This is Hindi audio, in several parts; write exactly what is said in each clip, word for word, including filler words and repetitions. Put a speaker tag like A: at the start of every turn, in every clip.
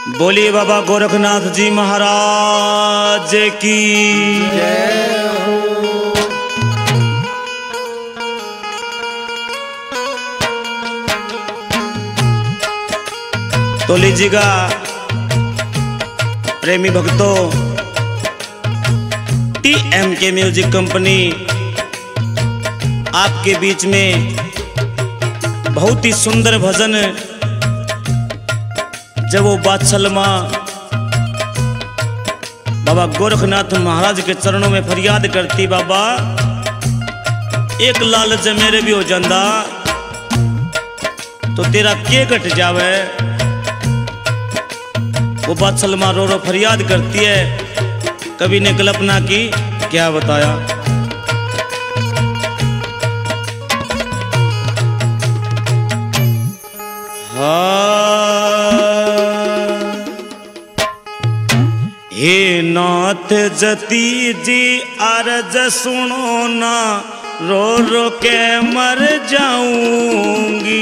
A: बोलिए बाबा गोरखनाथ जी महाराज की
B: जय हो।
A: तो लीजिएगा प्रेमी भक्तों, टी एम के म्यूजिक कंपनी आपके बीच में बहुत ही सुंदर भजन जब वो बादशाह बाबा गोरखनाथ महाराज के चरणों में फरियाद करती, बाबा एक लालच मेरे भी हो जाता तो तेरा के घट जावे। वो बादशाह रो रो फरियाद करती है, कवि ने कल्पना की क्या बताया। हे नाथ जती जी अर्ज सुनो ना, रो रो के मर जाऊंगी।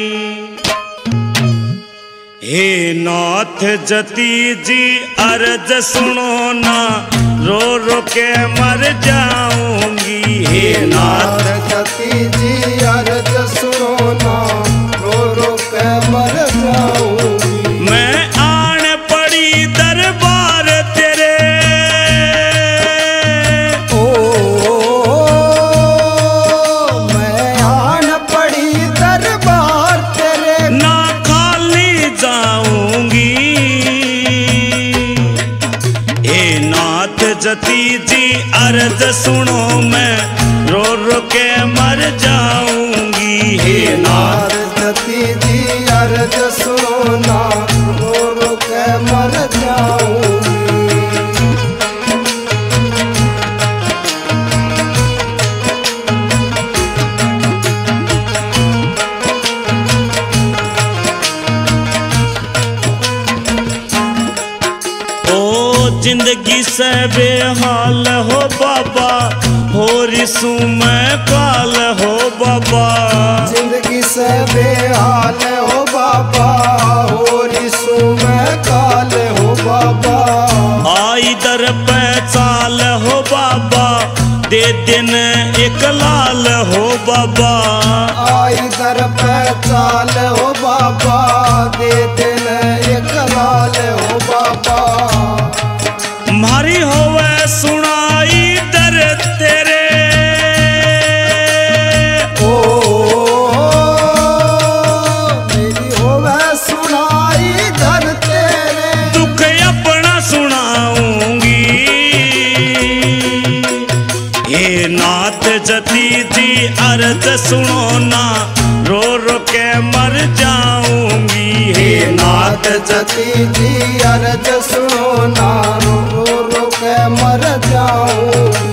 A: हे नाथ जती जी अर्ज सुनो ना, रो रो के मर जाऊंगी। हे नाथ
B: जती जी अर्ज सुनो ना, रो रो के मर जाऊंगी।
A: मैं आन पड़ी दरबार तेरे,
B: ओ, मैं आन पड़ी दरबार तेरे,
A: ना खाली जाऊंगी। हे नाथ जती जी अर्ज सुनो, मैं रो रो के मर जाऊंगी। हे नाथ
B: जती जी अर्ज सुनो ना, रो रो के मर जाऊंगी।
A: जिंदगी से बेहाल हो बाबा, हो रिसू मैं काल हो बाबा।
B: जिंदगी से बेहाल हो बाबा, हो रिसू मैं काल हो बाबा।
A: आई दर पे चाल हो बाबा, दे दिन एक लाल हो बाबा।
B: आई दर पे चाल हो बाबा, दे दिन एक लाल हो बाबा।
A: मारी होवे सुनाई दर तेरे,
B: ओ मेरी होवे सुनाई दर तेरे,
A: दुख अपना सुनाऊंगी। हे नाथ जती जी अर्ज सुनो ना, रो रो के मर जाऊंगी। हे नाथ
B: जती जी अर्ज सुनो ना, रो रो के मर जाऊंगी।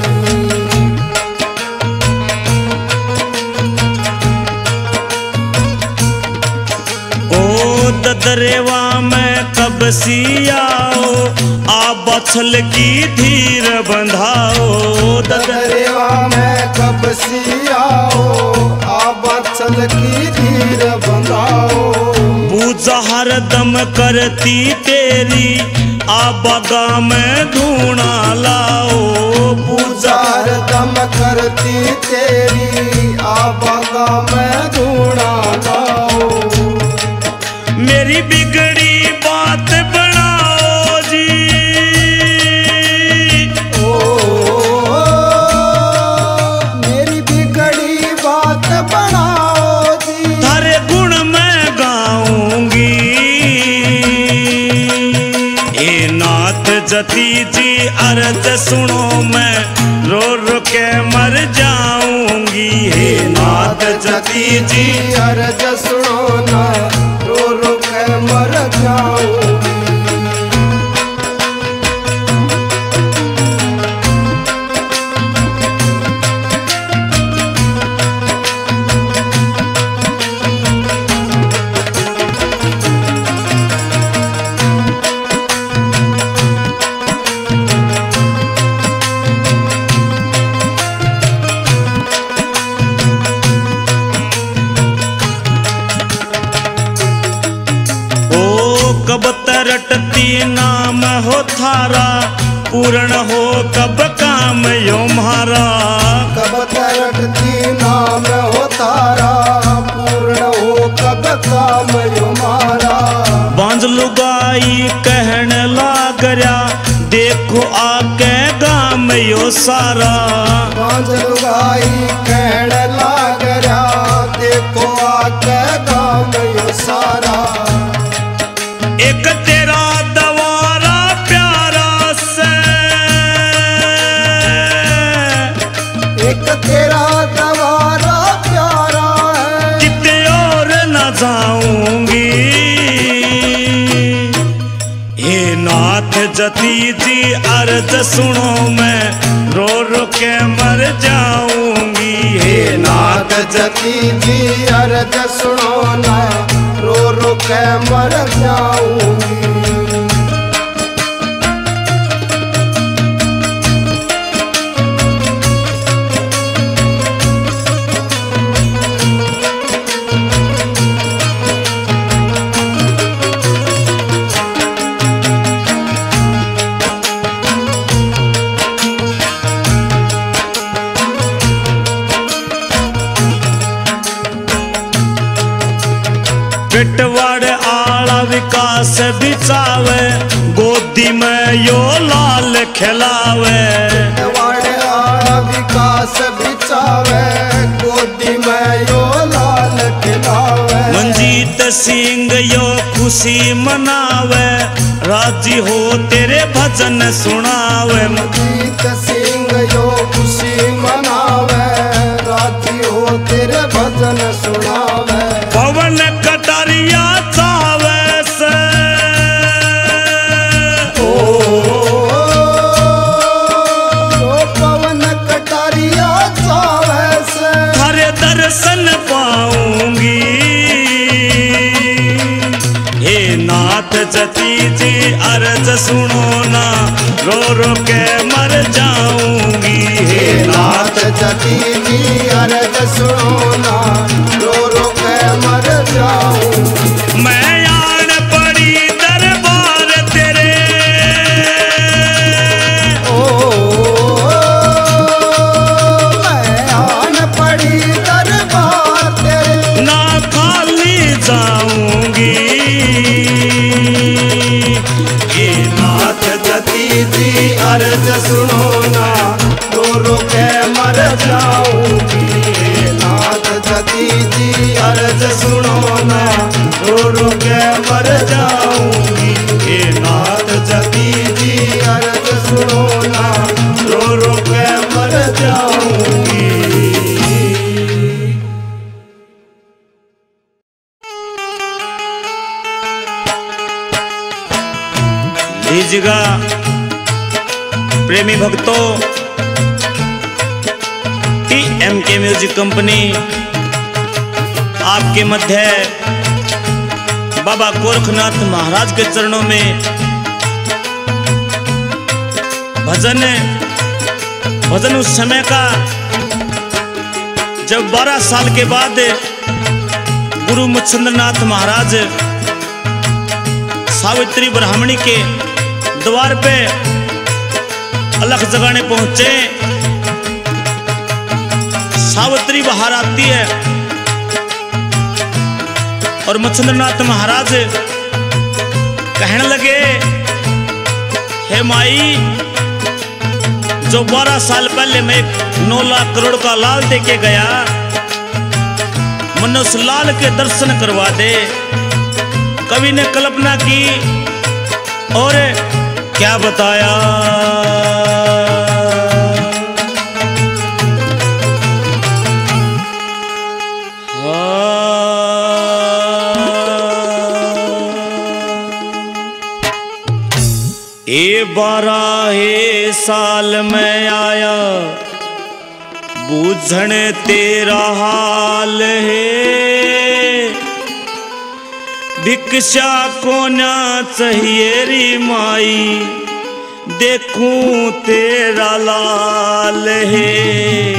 A: ओ ददरेवा में कब सी आओ, आ बछल की धीर बंधाओ।
B: ददरेवा में कब सी आओ, आ चल की धीर बंधाओ।
A: पूजा हर दम करती तेरी, आ बगा में धूना लाओ।
B: पूजा हर दम करती तेरी, आ बगा में धूना लाओ।
A: मेरी बिगड़ी बात बनाओ जी,
B: ओ मेरी बिगड़ी बात बनाओ जी।
A: थारे गुण मैं गाऊंगी। हे नाथ जती जी अर्ज सुनो, मैं रो रो के मर जाऊंगी। हे नाथ जती जी
B: अर्ज सुनो ना, रो रो के मर जाऊंगी।
A: कब ते रटती नाम हो थारा, पूर्ण हो कब काम यो म्हारा।
B: कब तरटती नाम हो तारा, पूर्ण हो कब काम यो मारा।
A: बांझ लुगाई कहन लागर्या, देखो आके गाम यो सारा।
B: बांझ लुगाई कहन लागर्या, देखो आके गाम यो सारा।
A: एक तेरा दवारा प्यारा से,
B: एक तेरा दवारा प्यारा है,
A: किते और न जाऊंगी। हे नाथ जती जी अर्ज सुनो, मैं रो रो के मर जाऊंगी। हे
B: नाथ जती जी अर्ज सुनो ना, रो रो के मर जाऊंगी।
A: पेटवाड़ आला विकास बिचावे, गोदी में यो लाल खिलावे।
B: पेटवाड़ आला विकास बिचावे, गोदी में यो लाल खिलावे।
A: मंजीत सिंह यो खुशी मनावे, राजी हो तेरे भजन सुनावे।
B: मंजीत सिंह यो खुशी मनावे, राजी हो तेरे भजन सुनावे।
A: पवन कटारिया चावे से,
B: ओ, ओ पवन कटारिया चावे से,
A: थारे दर्शन पाऊंगी। हे नाथ जती जी अर्ज सुनो ना, रो रो के मर जाऊंगी। हे नाथ
B: जती जी अर्ज सुनो ना, रो रो के मर जाऊं।
A: मैं आन पड़ी दरबार तेरे,
B: ओ, मैं आन पड़ी दरबार तेरे,
A: ना खाली जाऊंगी। हे नाथ
B: जती जी अर्ज सुनो ना, रो रो के मर जाऊंगी। हे नाथ जती जी अर्ज सुनो ना, रो रो के मर जाऊंगी। हे नाथ जती जी अर्ज सुनो ना, रो रो के मर जाऊंगी।
A: लीजिएगा प्रेमी भक्तों, टी एम के म्यूजिक कंपनी आपके मध्य बाबा गोरखनाथ महाराज के चरणों में भजन भजन उस समय का जब बारह साल के बाद गुरु मच्छिंद्रनाथ महाराज सावित्री ब्राह्मणी के द्वार पे अलख जगाने पहुंचे। सावित्री बाहर आती है और मच्छिंद्रनाथ महाराज कहने लगे, हे माई, जो बारह साल पहले मैं नौ लाख करोड़ का लाल दे के गया, मन उस लाल के दर्शन करवा दे। कवि ने कल्पना की और क्या बताया। ए बारह साल में आया, बूझण तेरा हाल है। भिक्षा को ना चाहिए री माई, देखूं तेरा लाल है,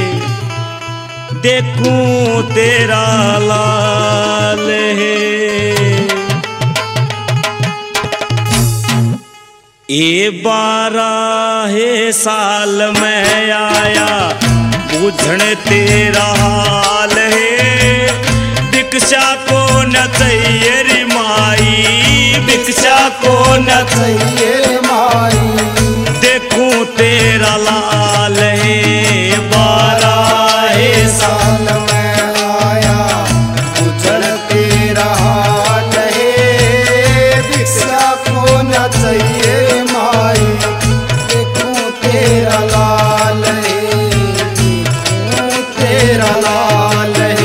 A: देखूं तेरा लाल है। ये बारह साल में आया बुझण तेरा हाल है। भिक्षा को न चाहिए रे माई, भिक्षा को न
B: चाहिए माई,
A: देखूं तेरा लाल है। बारह
B: साल में आया बुझण तेरा हाल है। भिक्षा को न चाहिए माई, देखूं तेरा लाल है, देखूं तेरा लाल है।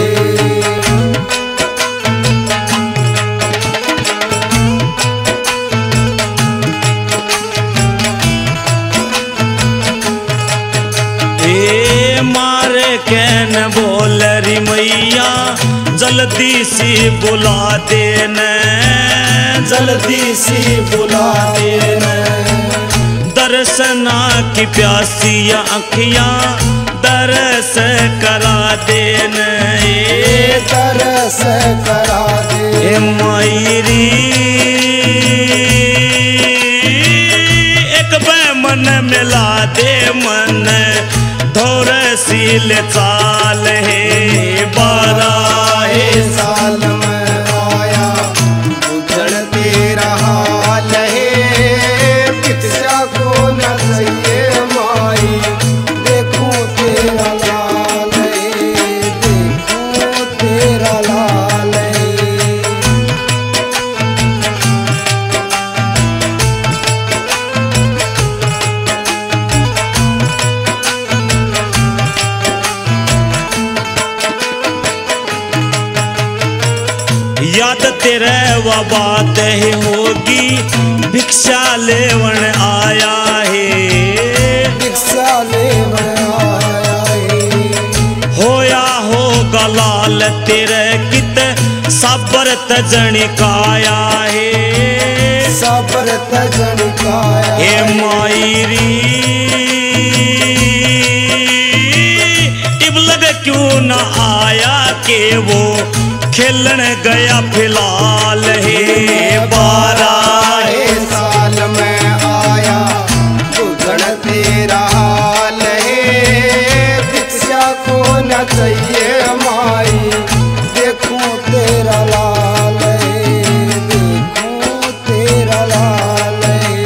A: ए मारे कैन बोल री मैया जल्दी सी बुला देना,
B: जल्दी सी बुला देना।
A: दर्शना की प्यासी आँखियाँ दरस करा देना।
B: ए तरस करा दे
A: ए मायरी एक बे मन मिला दे, मन धोर सील चाल है। बारह
B: साल में आया बुझण तेरा हाल है। भिक्षा को न चाहिए माई, देखूं तेरा लाल है, देखूं तेरा लाल है।
A: याद तेरे वो बात ही होगी, भिक्षा लेवन आया है।
B: भिक्षा लेवन आया है।
A: होया होगा लाल तेरे कित साबर तजनी काया है।
B: साबर तजन काया
A: हे मायरी इब लग क्यों न आया के वो खेलन गया फिलहाल है। बारह
B: साल में आया बुझण तेरा हाल है। भिक्षा को न चाहिए माई, देखूं तेरा लाल है, देखूं तेरा लाल है।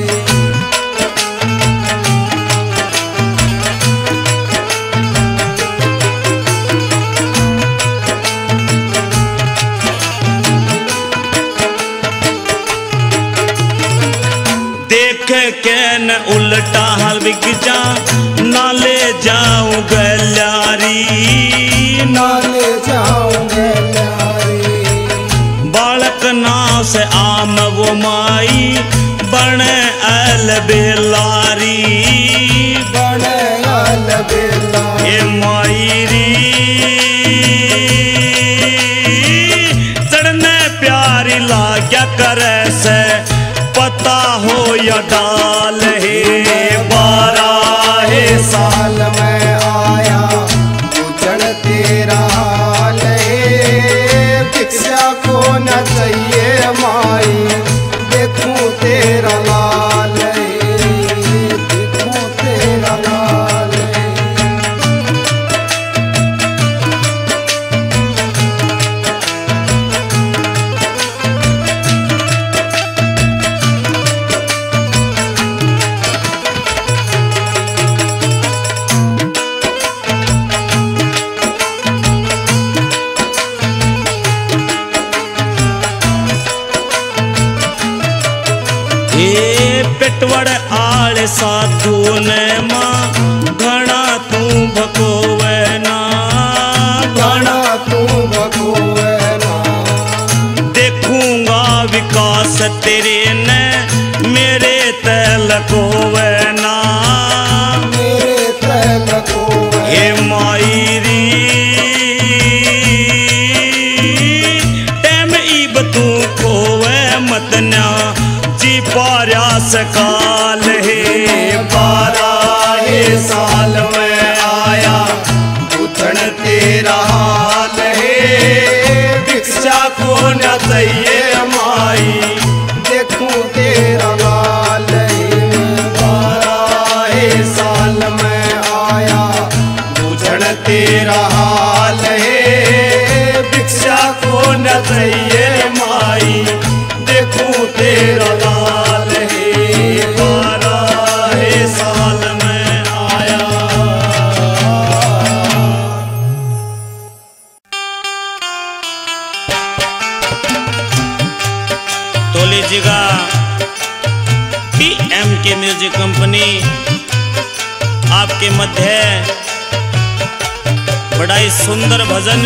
A: देख के न उल्टा हाल बिक जा, नाले जाऊं गल्यारी।
B: नाले जाऊंगे न्यारी,
A: बालक नाव से आम वो माई बने अल बेलारी।
B: बने अल बेला
A: ए मायरी चढ़ने प्यारी लाग्या करे से पता हो या डाल है। बारह
B: साल में आया बुझण तेरा हाल है। भिक्षा को न चाहिए माई, देखूं तेरा लाल है, देखूं तेरा लाल है।
A: ए पेटवड़ आले साधु ने माँ घना तू भकोवे ना।
B: घना तू भगोवे ना,
A: देखूंगा विकास तेरे ने मेरे तल कोवे ना।
B: मेरे तल को
A: हे मायरी टेम इब तू कोवे मत ना, जी पार्या सकाल है। बारह साल में आया
B: बुझण तेरा हाल है। भिक्षा को न चाहिए माई, देखूं तेरा लाल है, तेरा लाल है बारह साल में आया।
A: तो लीजिएगा टी एम के म्यूजिक कंपनी आपके मध्य बड़ा ही सुंदर भजन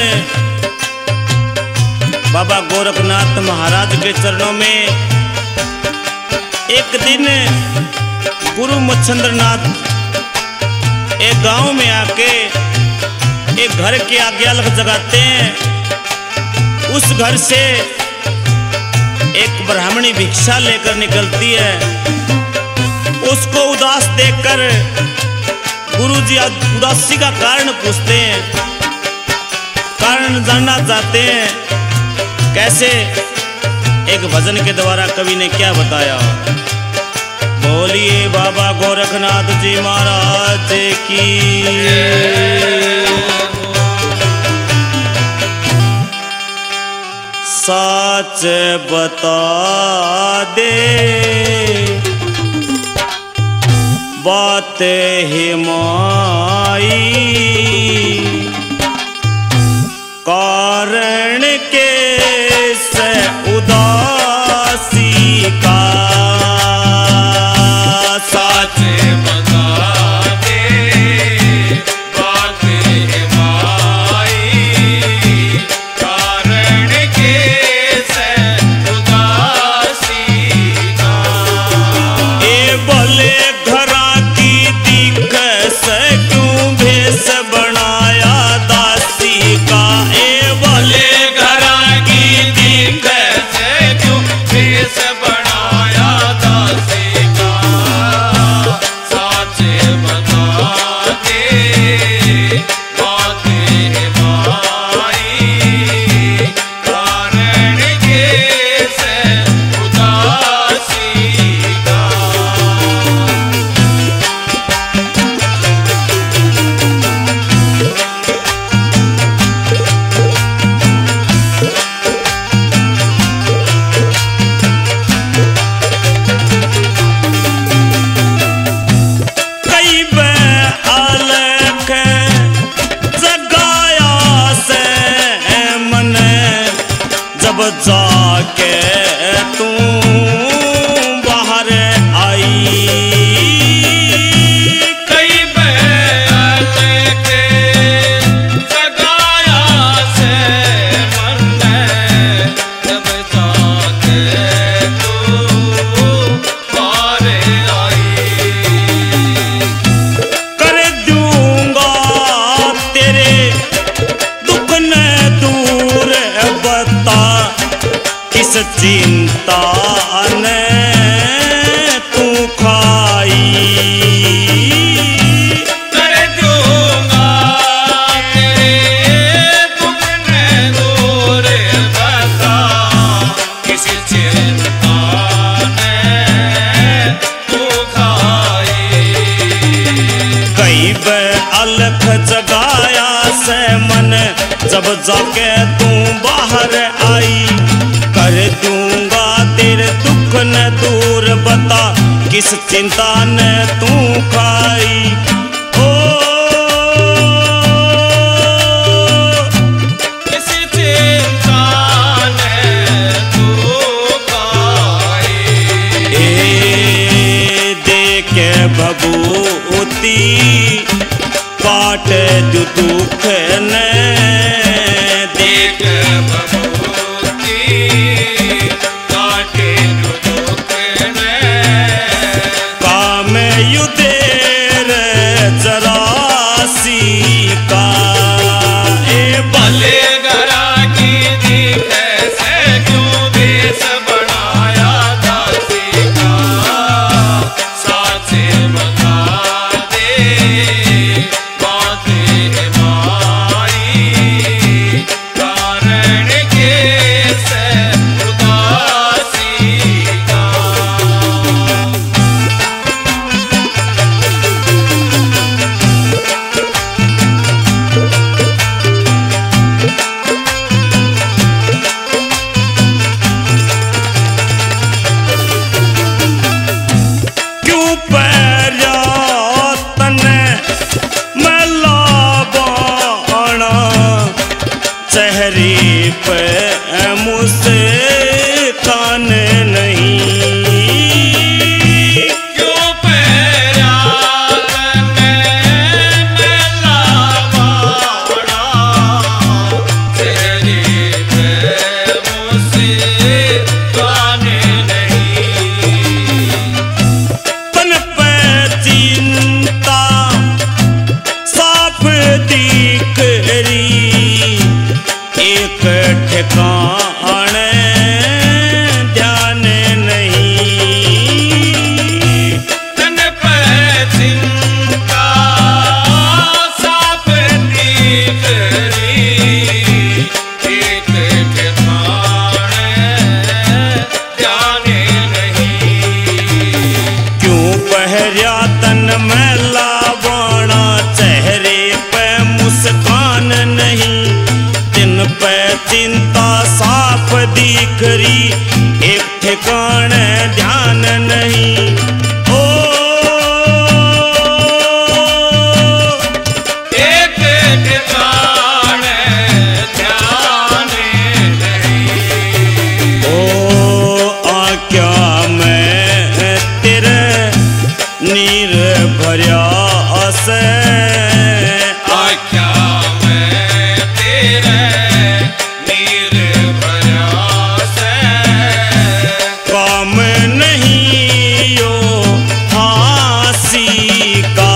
A: बाबा गोरखनाथ महाराज के चरणों में। एक दिन गुरु मच्छिंद्रनाथ एक गांव में आके एक घर के आगे अलग जगाते हैं। उस घर से एक ब्राह्मणी भिक्षा लेकर निकलती है। उसको उदास देखकर गुरुजी उदासी का कारण पूछते हैं, कारण जानना चाहते हैं। कैसे? एक भजन के द्वारा कवि ने क्या बताया। बोलिए बाबा गोरखनाथ जी महाराज की। सच बता दे बात है माई, कारण के से उदासी का।
C: सच बता दे बात है माई, कारण के से उदासी का।
A: ए भले घरा की दिख से क्यों भेष बनाया दासी का। ए भले
C: घरा की दिख से क्यों भेष बनाया दासी का। सच बता दे बात है माई, कारण के से उदासी का।
A: कई बे अलख जगाया से मन, जब जाके तू बाहर आई।
C: कई बैल के जगाया से मन, जब जाके तू बाहर आई।
A: कर दूंगा तेरे दुख न दूर, बता किस चिंता ने तू खाई।
C: कर दूंगा तेरे दुख न दूर, बता किस चिंता ने तू खाई।
A: कई बे अलख जगाया से मन, जब जाके तू बाहर आई। कर दूंगा तेरे दुख न दूर, बता किस चिंता ने तू खाई। ओ
C: किस चिंता ने तू खाई।
A: ए देखे भभूति काट दू दुख ने।
C: देख भभूति काटे जो दुख ने।
A: काम युदेर जरासी का। ए भले
C: भले घरा की दिख से क्यों भेष बनाया दासी का। सच बता दे बात है माई, कारण
A: पहरिया तन मैला बाणा, चेहरे पे मुस्कान नहीं, दिन पे चिंता साफ दिख रही, एक ठिकाने ध्यान नहीं। ओ
C: एक ठिकाने ध्यान नहीं।
A: ओ आ क्या मैं तेरे नीर भरिया से,
C: आख्या मैं तेरे नीर भरा से,
A: काम नहीं यो फांसी का।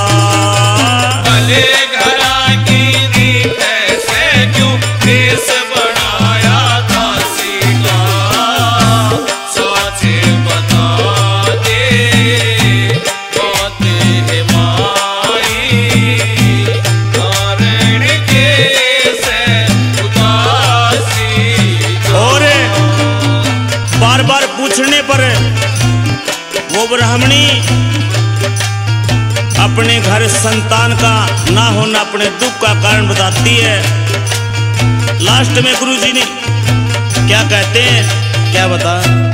C: भले घरा की दी कैसे क्यों देश बनाया दासी का, सोचे बता दे बात है माई, कारण कैसे उदासी का।
A: और बार बार पूछने पर वो ब्राह्मणी अपने घर संतान का ना होना अपने दुख का कारण बताती है। लास्ट में गुरुजी ने क्या कहते हैं, क्या बता।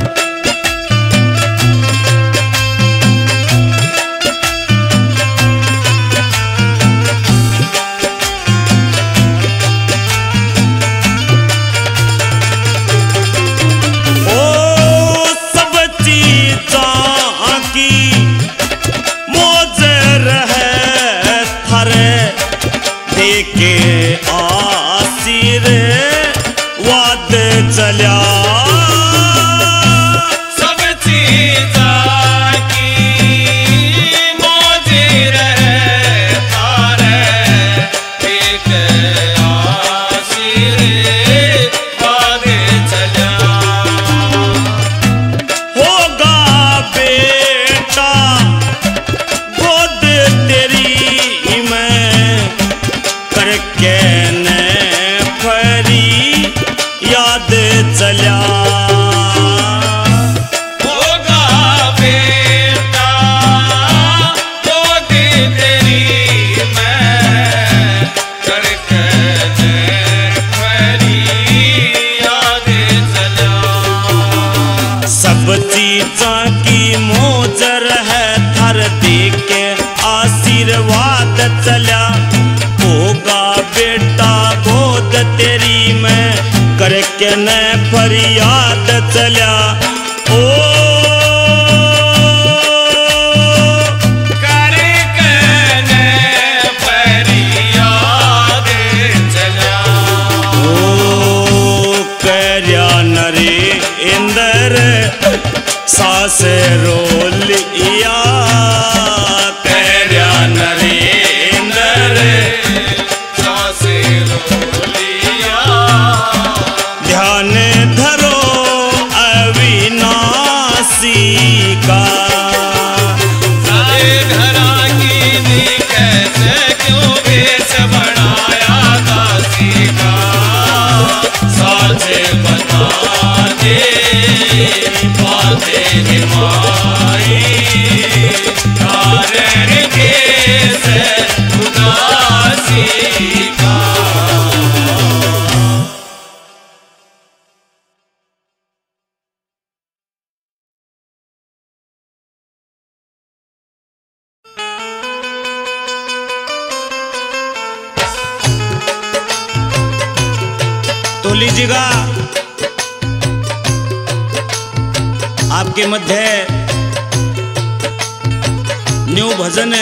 A: ओ सब चीज़ां की मौज रहे थारे, देके आसिर वाद चल्या।
C: सब चीज़ां की मौज रहे थारे, एक आसिर बाद चला।
A: होगा बेटा गोद तेरी मैं, करके न फरी याद चल्या।
C: होगा बेटा गोद तेरी मैं, करके फरी याद चला।
A: सब चीज़ों की मौज है थर देके आशीर्वाद चला। होगा बेटा गोद तेरी मैं, करके न फरियाद चला। ओ
C: करके फरियाद चला।
A: ओ करया नरे इंदर सास रोलिया, करया नरे इंदर
C: सासे रोलिया।
A: ध्यान धरो अविनाशी का।
C: सारे घरा की दी कैसे क्यों भेष बनाया दासी का, साचे बता दे बातें माई, कारण कैसे उदासी का।
A: तो लीजिएगा आपके मध्य न्यू भजन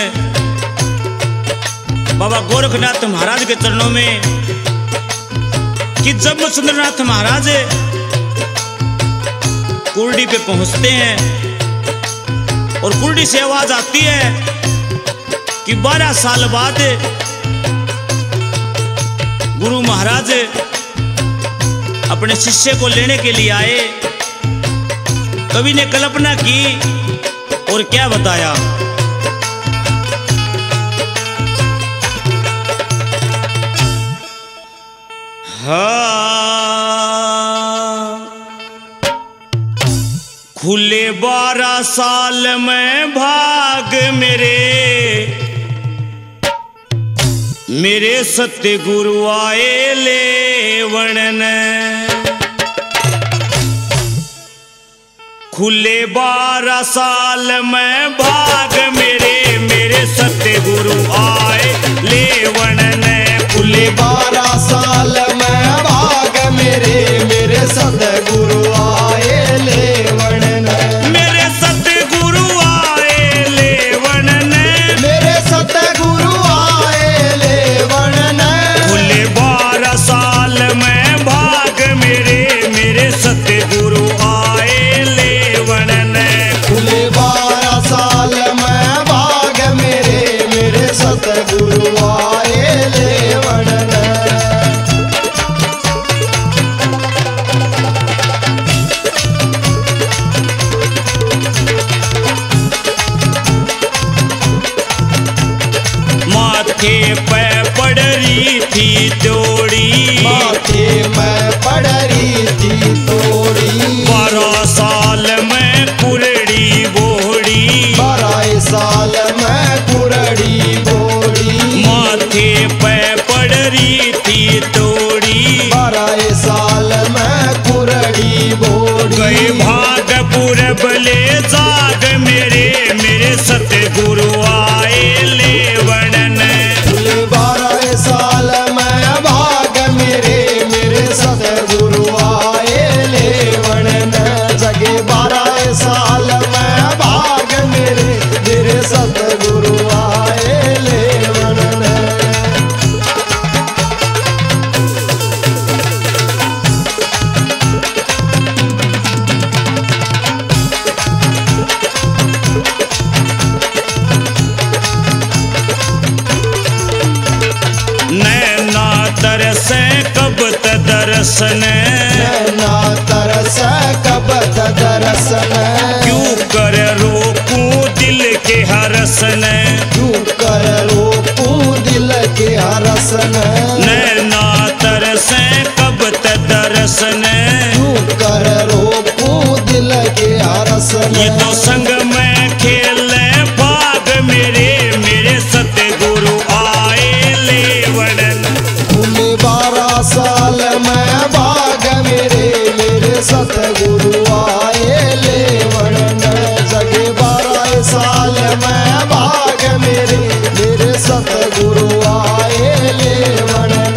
A: बाबा गोरखनाथ महाराज के चरणों में, कि जब सुंदरनाथ महाराज कुर्डी पे पहुंचते हैं और कुर्डी से आवाज आती है कि बारह साल बाद गुरु महाराज अपने शिष्य को लेने के लिए आए। कवि ने कल्पना की और क्या बताया। हाँ खुले बारह साल में भाग मेरे मेरे सत्य गुरु आए ले वर्णन। खुले बारह साल में भाग मेरे मेरे सत्य गुरु आए ले वर्णन। खुले
B: बारह साल में भाग मेरे मेरे सतगुरु आए ले वर्णन।
A: मेरे सत्य गुरु आए ले वर्णन।
B: मेरे सतगुरु आए ले वर्णन।
A: खुले बारह साल में भाग मेरे मेरे सत्य गुरु आए ले वर्णन।
B: खुले बारह साल में भाग मेरे मेरे सतगुरु आए ले वर्णन।
A: माथे पे पड़ रही थी तोड़ी।
B: माथे में पड़ रही थी तोड़ी।
A: बारह साल में कुरड़ी बोड़ी।
B: बारह साल में कुरड़ी बोड़ी।
A: माथे पे पड़ रही थी तोड़ी।
B: बारह साल में कुरड़ी बोड़ी।
A: गए भाग पूरब ले जाग मेरे मेरे सत्य गुरु आए ले वर्णन।
B: खुले बारह साल में भाग मेरे मेरे सतगुरु आए ले वर्णन। जगे बारह साल में भाग मेरे मेरे सतगुरु आए ले वर्णन।
A: नैना तरसे कब त दर्शन।
B: नैना तरस कब दर्शन।
A: क्यों कर रोकूं दिल के हरसन।
B: क्यों कर रोकूं दिल के हरसन।
A: नैना तरसे कब त दर्शन।
B: क्यों कर रोकूं दिल के हरसन।
A: ये तो संग में खेले भाग मेरे मेरे सत्य गुरु आए ले वर्णन।
B: खुले बारह साल में भाग मेरे मेरे सतगुरु आए ले वर्णन। जगे बारह साल में भाग मेरे मेरे सतगुरु आए ले वर्णन।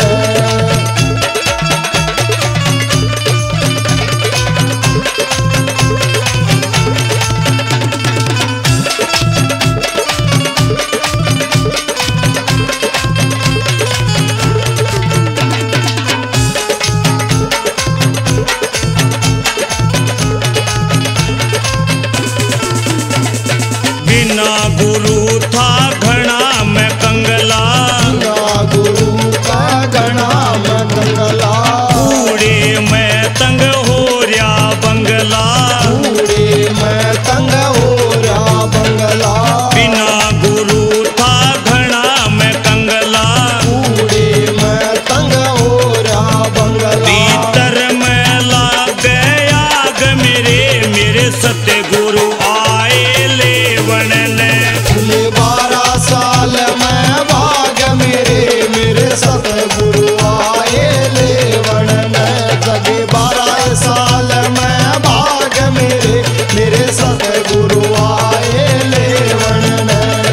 A: बिना गुरु था घना में कंगला।
B: बिना गुरु का गणा में कंगला।
A: कूड़े में तंग हो रया बंगला।
B: कूड़े में तंग हो रहा बंगला।
A: बिना गुरु था घना में कंगला।
B: कूड़े में तंग हो रहा बंगला।
A: भीतर में लाग आग मेरे मेरे सत्य गुरु आए ले वर्णन।
B: खुले बारह साल में भाग मेरे मेरे सतगुरु आए ले वर्णन। जगे बारह साल में भाग मेरे मेरे सतगुरु आए ले वर्णन।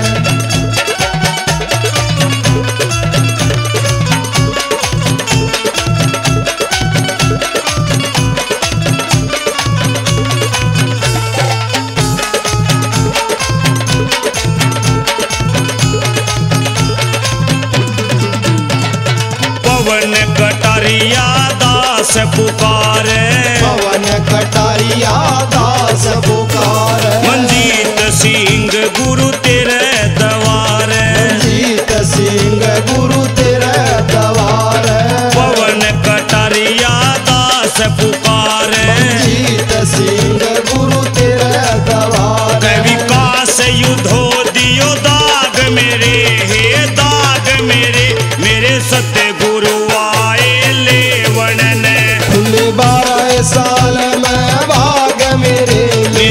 A: पवन कटारिया दास पुकारे।
B: पवन कटारिया दास पुकार।
A: मंजीत सिंह गुरु तेरे दवार।
B: जीत सिंह गुरु तेरे दवार।
A: पवन कटारिया दास पुकार।
B: जीत सिंह गुरु तेरे दवार।
A: कवि कास युद्धो दियो दाग मेरे हे दाग मेरे मेरे सत्य गुरु आए ले वर्णन।
B: खुले बारह साल में भाग मेरे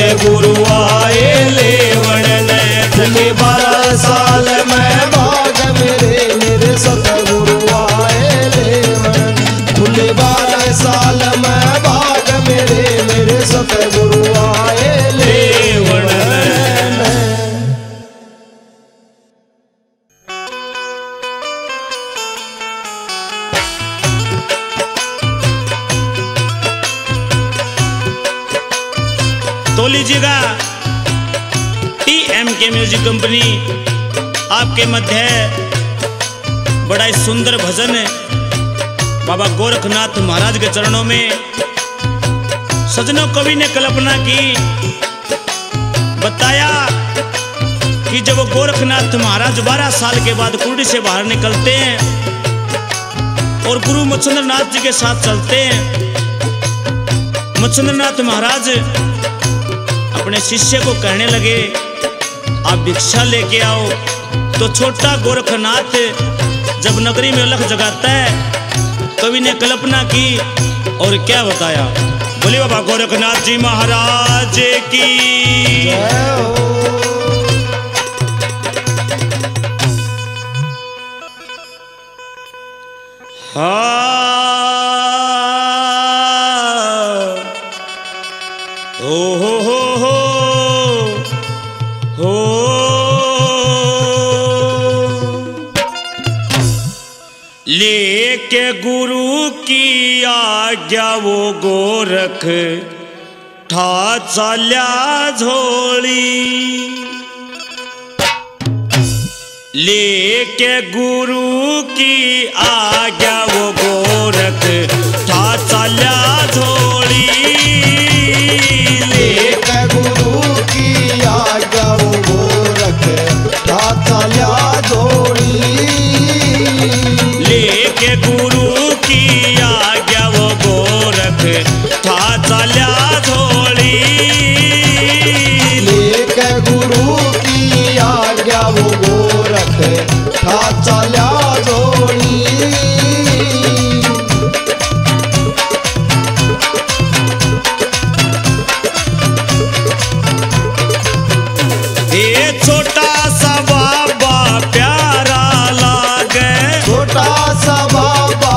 A: सतगुरु आए लेवण ने
B: भूले बारह साल में बाग मेरे मेरे सतगुरु आए लेवन भूले बारह साल में बाग मेरे मेरे सतगुरु आए
A: लेवण
B: लेवन
A: तो लीजिएगा टी एम के म्यूजिक कंपनी आपके मध्य बड़ा ही सुंदर भजन बाबा गोरखनाथ महाराज के चरणों में सजनों कवि ने कल्पना की, बताया कि जब वो गोरखनाथ महाराज बारह साल के बाद कुंडी से बाहर निकलते हैं और गुरु मच्छिंद्र नाथ जी के साथ चलते हैं। मच्छिंद्र नाथ महाराज अपने शिष्य को कहने लगे आप भिक्षा लेके आओ। तो छोटा गोरखनाथ जब नगरी में अलख जगाता है, कवि ने कल्पना की और क्या बताया। बोले बाबा गोरखनाथ जी महाराज की
B: जय हो
A: हाँ ओ हो हो हो हो लेके गुरु की आज्ञा वो गोरख ठा चाल्या झोली। लेके गुरु की आज्ञा वो गोरख ठा चाल्या झोली।
B: एक गुरु की आज्ञा वो गोरख ठा चाल्या झोली।
A: लेके गुरु की आज्ञा वो गोरख ठा चाल्या झोली।
B: एक गुरु की आज्ञा वो गोरख ठा चाल्या झोली।
A: ये छोटा सा बाबा प्यारा लागे।
B: छोटा सा बाबा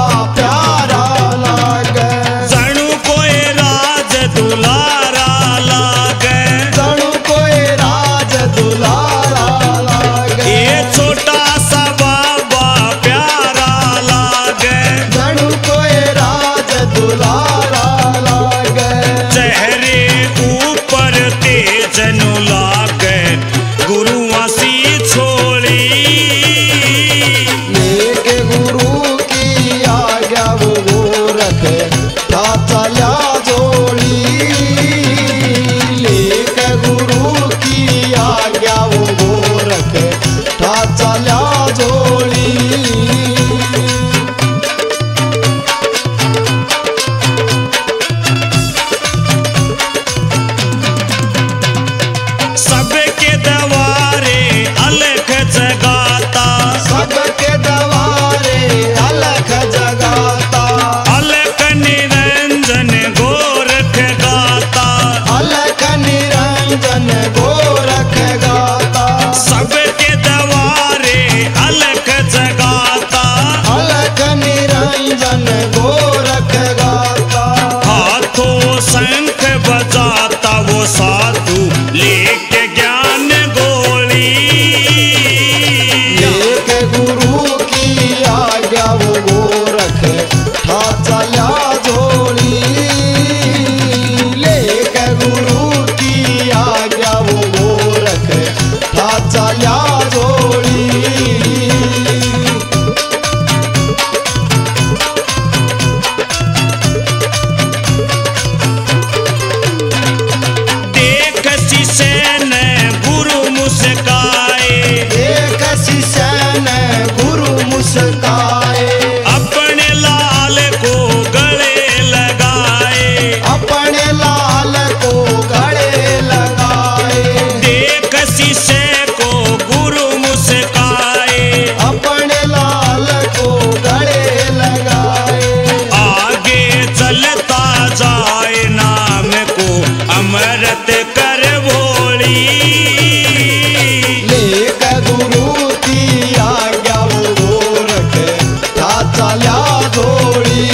A: पर भोली
B: लेकर गुरु की आज्ञा वो गोरख था चला दौड़ी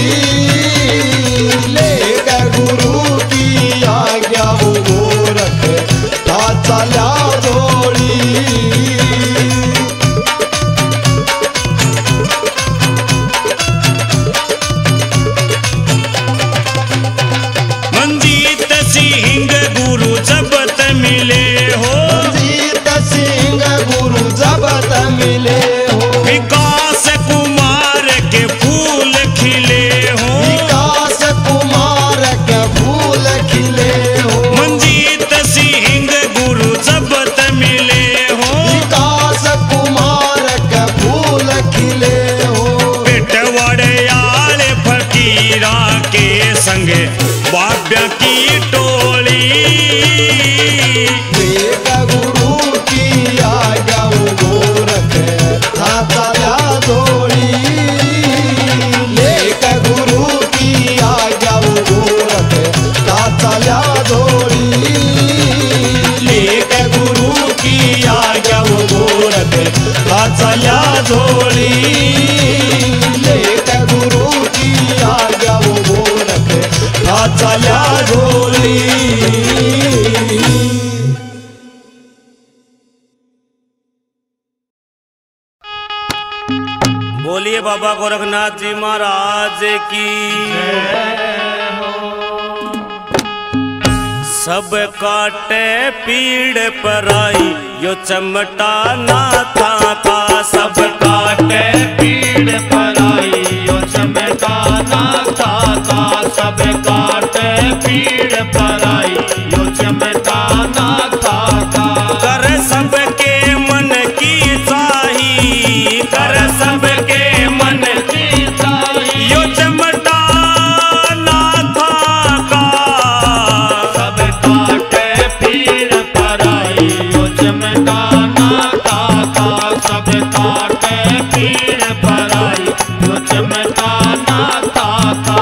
B: लेकर गुरु की आज्ञा वो गोरख था चला दौड़ी
A: मंजीत सिंह गुरु जबत मिले हो
B: जीत सिंह गुरु जबत मिले हो
A: विकास कुमार के फूल खिले हो
B: विकास कुमार के फूल खिले हो
A: मंजीत सिंह गुरु जबत मिले हो
B: विकास कुमार के फूल खिले हो
A: पेटवड़याल फकीरा के संगे बाब्या की टोली
B: देख गुरु की आज्ञा वो गोरख था चला दौड़ी लेख गुरु की आज्ञा वो गोरख था चला दौड़ी लेख गुरु की आज्ञा वो गोरख था चला दौड़ी लेख गुरु की आज्ञा वो गोरख था चला दौड़ी
A: बोलिए बाबा गोरखनाथ जी महाराज की सब काटे पीड़ पर आई यो चमटा ना था का सब काटे
C: पीड़ पर आई यो चमटा ना था का सब काटे पीड़ पर आई यो चमटा ना था का
A: कर सबके मन की चाही कर सबके मन
C: की ताई
A: यो चमटा ना था का
C: सब काटे पीड़ पर आई यो चमटा ना था का सब काटे पीड़ पर आई यो चमटा ना था का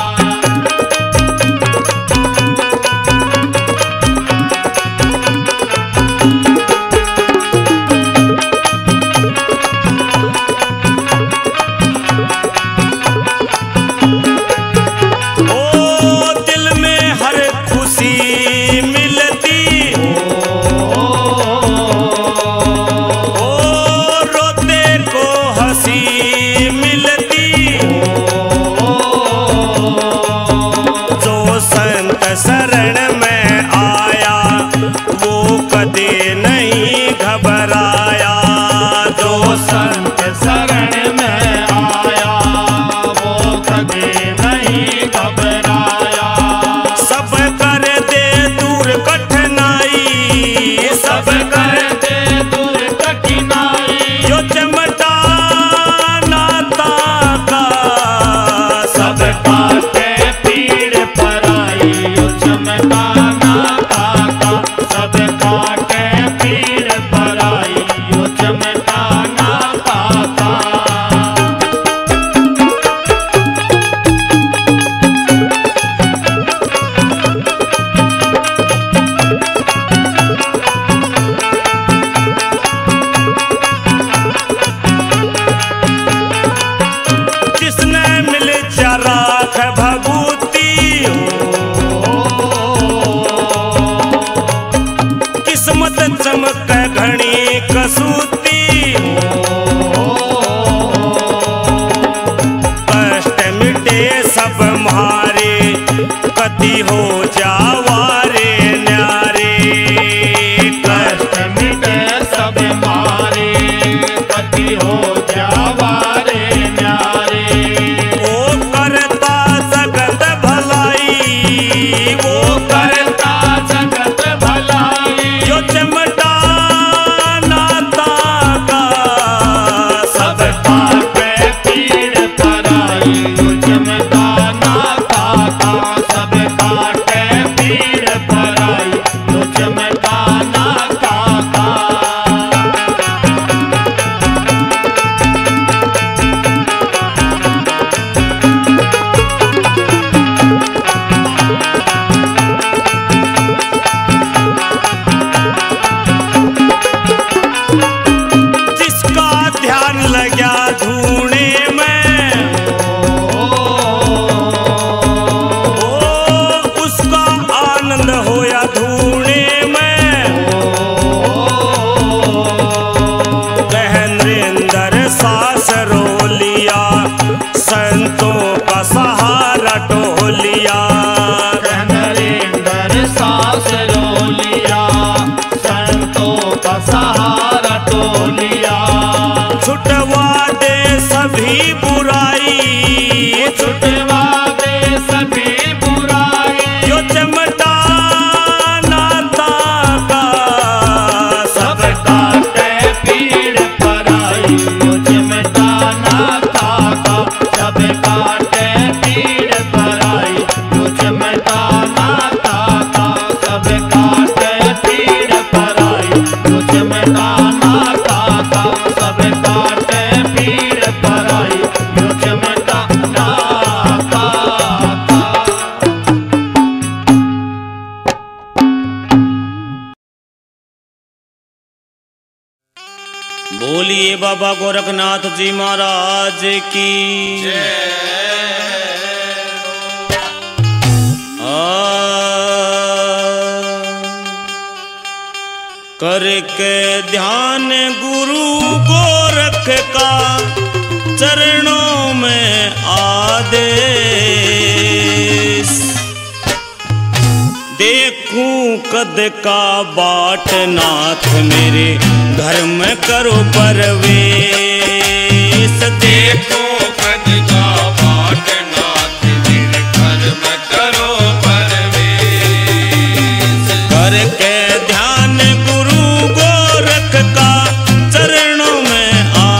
A: ओ दिल में हर खुशी मिलती ओ रोते को हंसी मिलती जो संत शरण में आया वो कदे नहीं घबराया जो
C: संत शरण में आया वो कभी नहीं घबराया
A: सब कर दे दूर कठिनाई सब कर
C: दे दूर कठिनाई
A: जो चमटा ना ताका
C: सब काटे पीड़ पर आई यो चमटा ना था सब काटे पीड़ पर आई यो चमटा ना था
A: जिसने मिल चराख भभूति किस्मत चमक घनी कसूती कष्ट मिटे सब मारे कति हो जावारे न्यारे कष्ट
C: कष्ट मिटे सब मारे पति हो जावारे न्यारे
A: वो करता जगत भलाई वो
C: करता जगत भलाई
A: जो चमटा ना था बोलिए बाबा गोरखनाथ जी महाराज की करके ध्यान गुरु गोरख का चरणों में आदेश देखूं कद का बाट नाथ मेरे घर में करो परवेश
C: देखूं कद का बाट नाथ मेरे घर में करो परवेश
A: करके ध्यान गुरु गोरख का चरणों में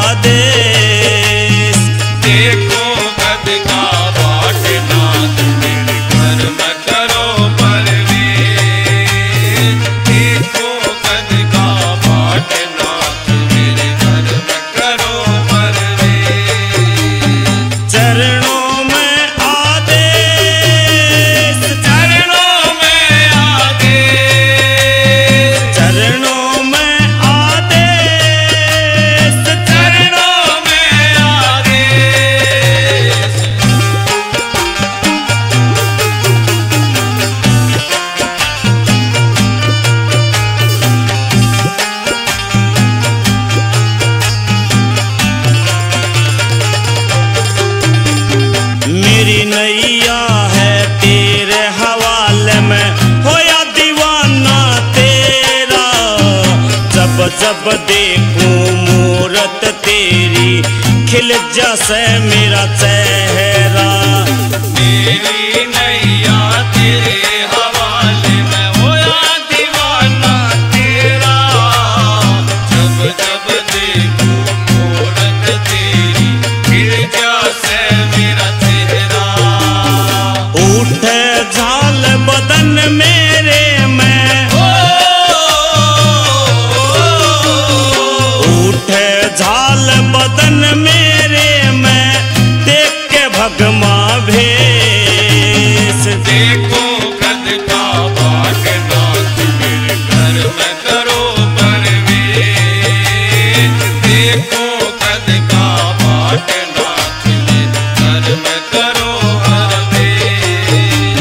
A: आदेश
C: देखूं कद का बाट नाथ मेरे घर में करो परवेश देखूं कद का बाट नाथ मेरे घर में करो परवेश
A: चरणों में आदेश
C: चरणों में आदेश
A: चरणों में आदेश
C: चरणों में आदेश
A: मेरी नैया है तेरे हवाले में होया दीवाना तेरा जब जब देखूं मूरत तेरी खिल जैसे मेरा चेहरा
C: मेरी नैया तेरे हवाले में होया दीवाना तेरा जब जब देखूं मूरत तेरी खिल जैसे मेरा चेहरा
A: उठे झाल बदन मेरे में उठे झाल बदन मेरे में देख के भगमा भेष
C: देखूं कद का बाट नाथ मेरे घर में करो परवेश देखूं कद का बाट नाथ मेरे घर में करो परवेश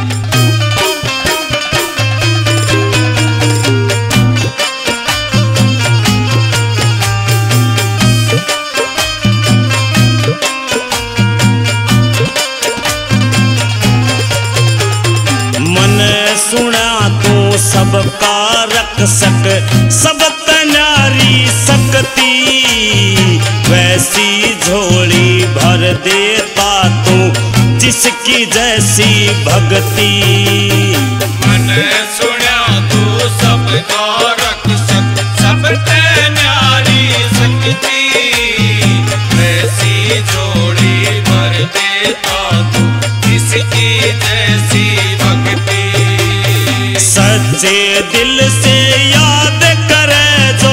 A: मन सुना तू सबका रक्षक सब तनारी सकती वैसी झोली भर देता तू जिसकी जैसी भक्ति
C: मन सुना तू सबका रक्षक सब ते न्यारी सकती वैसी जोड़ी भर देता तू किसकी जैसी भक्ति
A: सच्चे दिल से याद करे जो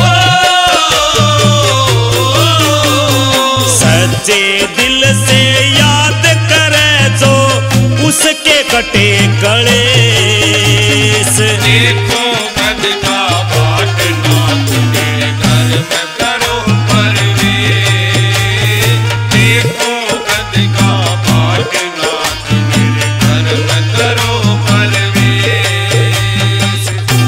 A: सच्चे दिल से याद करे जो उसके कटे कलेस
C: देखूं कद का बाट नाथ मेरे घर में करो परवेश देखूं कद का बाट नाथ मेरे घर में करो परवेश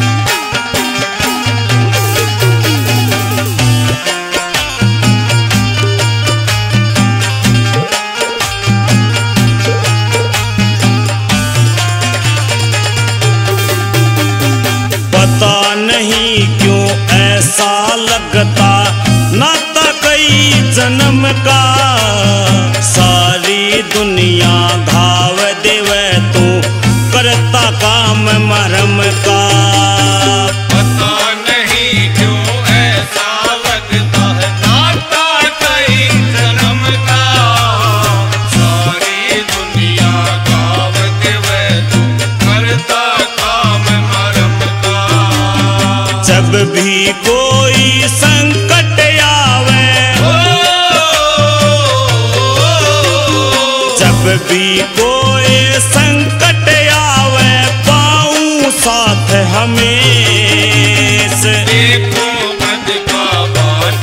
A: पता नहीं क्यों ऐसा लगता नाता कई जन्म का सारी दुनिया घाव देवे तू करता काम मरम का
C: पता नहीं क्यों ऐसा लगता है नाता कई जन्म का सारी दुनिया गाव देवे तू करता काम मरम का
A: जब भी कोई संकट आवे जब भी कोई संकट आवे पाऊं साथ हमें
C: देखूं कद का बाट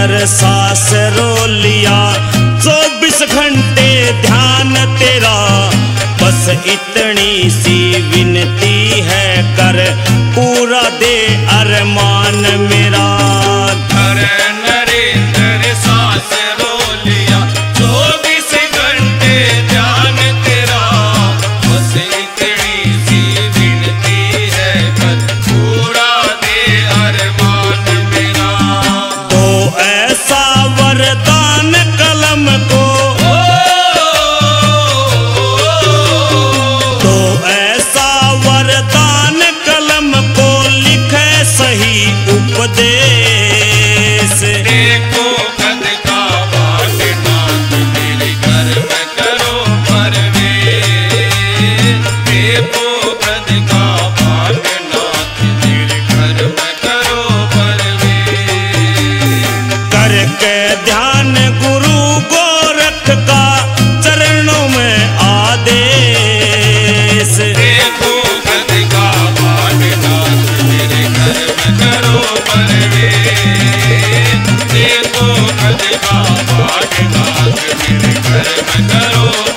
A: नरेंद्र सास रो लिया चौबीस घंटे ध्यान तेरा बस इतनी सी विनती है कर पूरा दे अरमान मेरा
C: अरे नरेंद्र सास रो लिया चौबीस घंटे ध्यान तेरा बस इतनी सी विनती है कर पूरा दे अरमान मेरा
A: तो ऐसा वरदान कलम को तो ऐसा वरदान कलम को लिखे सही उपदेश
C: देखो कद का बागनाथ मेरे घर में करो परवेश देखो कद का बागनाथ मेरे घर में करो परवेश
A: करके ध्यान गुरु गोरख का चरणों में आदेश
C: देखो कद का बागनाथ मेरे घर में करो परवेश देखो कद का बागनाथ मेरे घर में करो